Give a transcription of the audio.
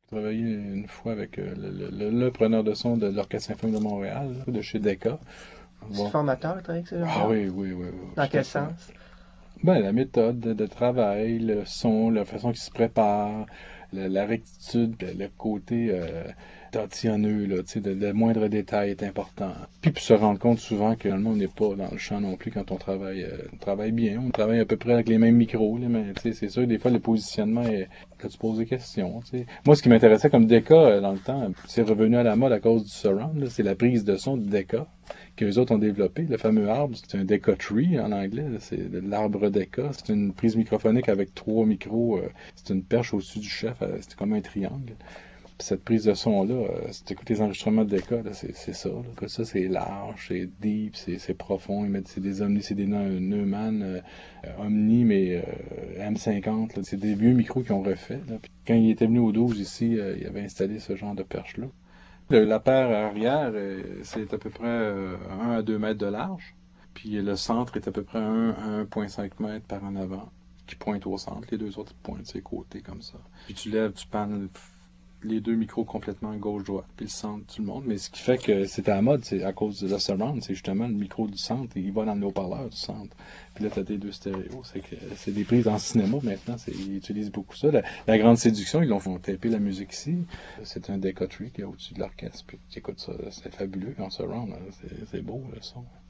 J'ai travaillé une fois avec le preneur de son de l'Orchestre symphonique de Montréal, là, de chez Decca. C'est Bon. formateur, travailler avec ces Ah gens-là? oui, oui, oui, oui, Dans tout à quel fait. sens? Ben, la méthode de travail, le son, la façon qu'il se prépare, la rectitude, le côté tatillonneux, là, tu sais, le moindre détail est important. Puis se rendre compte souvent que finalement, on n'est pas dans le champ non plus quand on travaille bien. On travaille à peu près avec les mêmes micros, là, mais tu sais, c'est sûr, des fois, le positionnement est... Là, tu poses des questions, tu sais. Moi, ce qui m'intéressait comme Decca dans le temps, c'est revenu à la mode à cause du surround, là, c'est la prise de son du Decca qu'eux autres ont développé. Le fameux arbre, c'est un Decca Tree en anglais, c'est de l'arbre Decca. C'est une prise microphonique avec 3 micros. C'est une perche au-dessus du chef, c'est comme un triangle. Puis cette prise de son-là, si tu écoutes les enregistrements de Decca, c'est ça. Là. Ça, c'est large, c'est deep, c'est profond. C'est des Omni, c'est des Neumann Omni, mais M50. Là. C'est des vieux micros qu'ils ont refait. Là. Puis quand il était venu au 12 ici, il avait installé ce genre de perche-là. La paire arrière, c'est à peu près 1 à 2 mètres de large. Puis le centre est à peu près 1 à 1,5 mètres par en avant, qui pointe au centre. Les deux autres pointent de ses côtés comme ça. Puis tu lèves, tu pannes les deux micros complètement gauche-droite, puis le centre, tout le monde. Mais ce qui fait que c'est à la mode, c'est à cause de la surround, c'est justement le micro du centre, il va dans le haut-parleur du centre. Puis là, t'as tes deux stéréos. C'est des prises en cinéma maintenant, ils utilisent beaucoup ça. La grande séduction, ils l'ont fait taper la musique ici. C'est un Decca Tree qui est au-dessus de l'orchestre, puis tu écoutes ça, c'est fabuleux en surround, c'est beau le son.